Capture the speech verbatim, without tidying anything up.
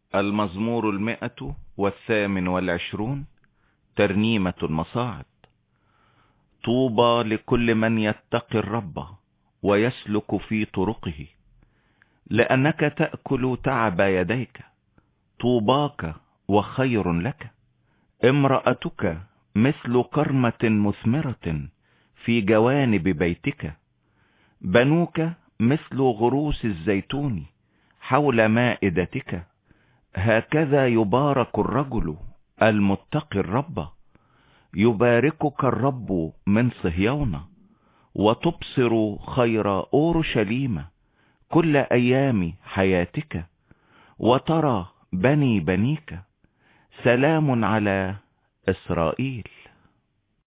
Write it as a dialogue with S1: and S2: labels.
S1: المزمور المئة والثامن والعشرون، ترنيمة المصاعد. طوبى لكل من يتقي الرب ويسلك في طرقه، لأنك تأكل تعب يديك. طوباك وخير لك. امرأتك مثل كرمة مثمرة في جوانب بيتك. بنوك مثل غروس الزيتون حول مائدتك. هكذا يبارك الرجل المتقي الرب. يباركك الرب من صهيون، وتبصر خير أورشليم كل أيام حياتك، وترى بني بنيك. سلام على إسرائيل.